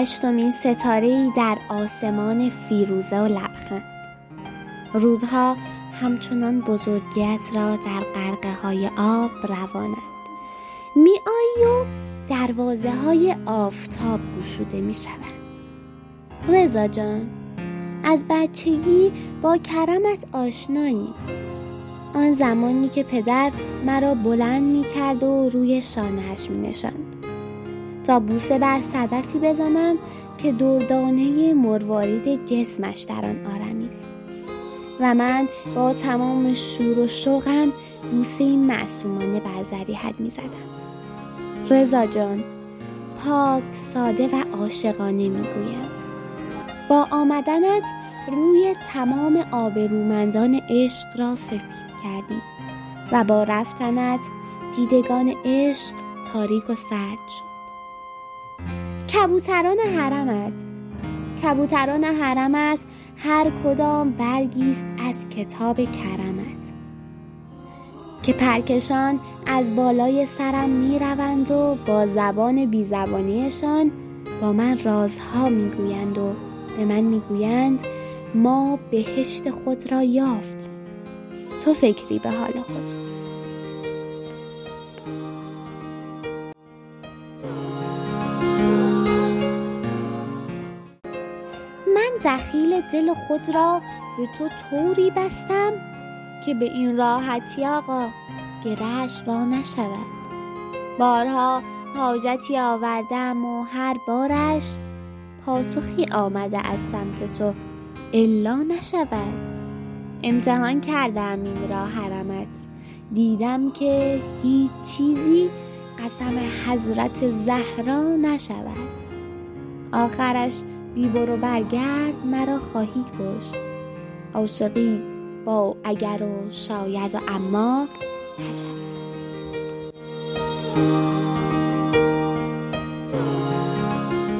8مین ستاره‌ای در آسمان فیروزه و لبخند. رودها همچنان بزرگیت را در غرقه های آب روانند. می آیی و دروازه های آفتاب گشوده می شوند. رضا جان، از بچگی با کرمت آشنایی. آن زمانی که پدر مرا بلند می کرد و روی شانه‌اش می نشاند تا بوسه بر صدفی بزنم که دردانه مروارید جسمش در آن آرمیده و من با تمام شور و شوقم بوسه معصومانه بر ضریحت می زدم. رضا جان، پاک، ساده و عاشقانه می گویم. با آمدنت روی تمام آبرومندان عشق را سفید کردی و با رفتنت دیدگان عشق تاریک و سرد شد. کبوتران حرمت هر کدام برگیست از کتاب کرمت که پرکشان از بالای سرم می روند و با زبان بی زبانیشان با من رازها می گویند و به من می گویند ما بهشت خود را یافتیم. تو فکری به حال خود. من دخیل دل خود را به تو طوری بستم که به این راحتی آقا گره‌اش وا نشود. بارها حاجتی آوردم و هر بارش پاسخی آمده از سمت تو الا نشود. امتحان کردم این را حرمت، دیدم که هیچ چیزی قسم حضرت زهرا نشود. آخرش بی برو برگرد مرا خواهی کشت. عاشقی با اگر و شاید و اما نشود.